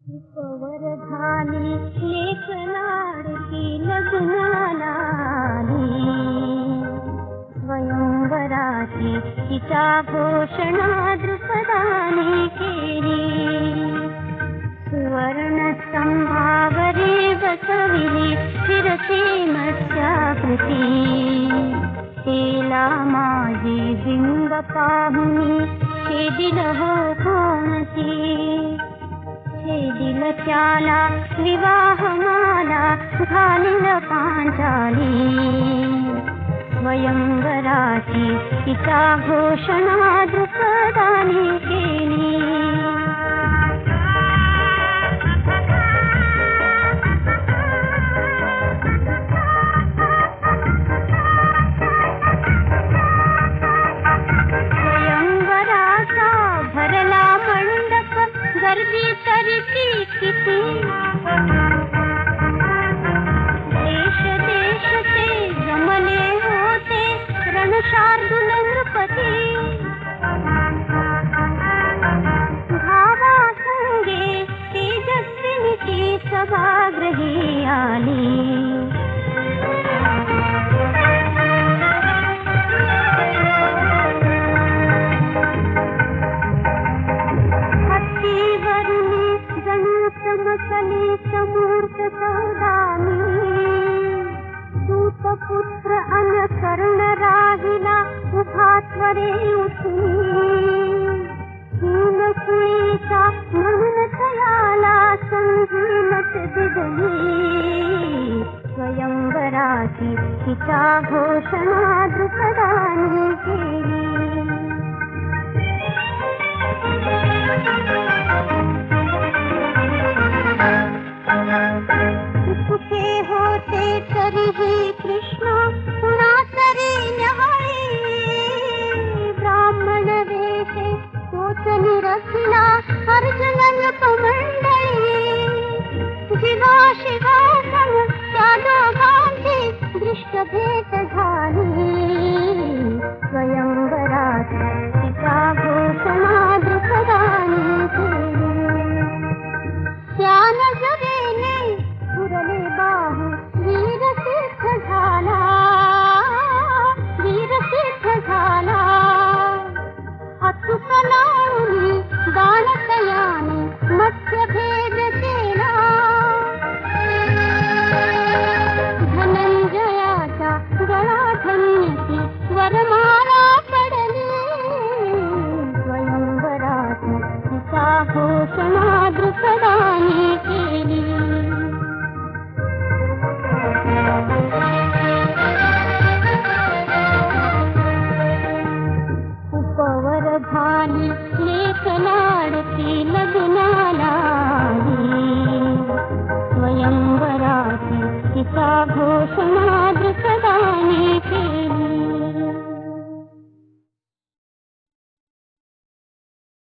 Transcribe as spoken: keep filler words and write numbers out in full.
उपवर झाली लेख लाडकी लग्नाला स्वयंवराची तिचा घोषणा द्रुपदाने केली. सुवर्ण स्तंभावरी बसविली फिरती मत्स्याकृती. तेला माझी बिंब पाहुनी छेदिल हो कोणती. छेदिल त्याला विवाहमाला घालिल पांचाली. स्वयंवराची तिचा घोषणा द्रुपदाने केली. स्वयंवराचा भरला मंडप गर्दी तरीती किती. देश देशचे जमले होते रणशार्दूल नृपती. भावा संगे तेजस्विनीची सभागृही आली. चमकली समूर्त सौदामी. दूतपुत्र अनकर्ण राहिला उभा त्वरे उठी. हीनकुळीचा म्हणून थयाला संगीनच दिदली. स्वयंवराची तिचा घोषणा द्रुपदाने केली. सुखे होते तरीही कृष्ण पुन्हा तरी न्याहाळी. ब्राह्मण वेशे तोच निरखला अर्जुनन कमंडळी. जीवा शिवा सम त्या दोघांची दृष्ट भेट झाली. स्वयंवराची तिचा घोषणा द्रुपदाने केली. त्या नजरेने पुरले बाहू वीर सिद्ध झाला. वीर सिद्ध झाला. अचूक लावली बाणतयाने मत्स्यभेद केला. धनंजयाचा गळा धन्यती वरमाला पडली. स्वयंवराची तिचा घोषणा द्रुपदा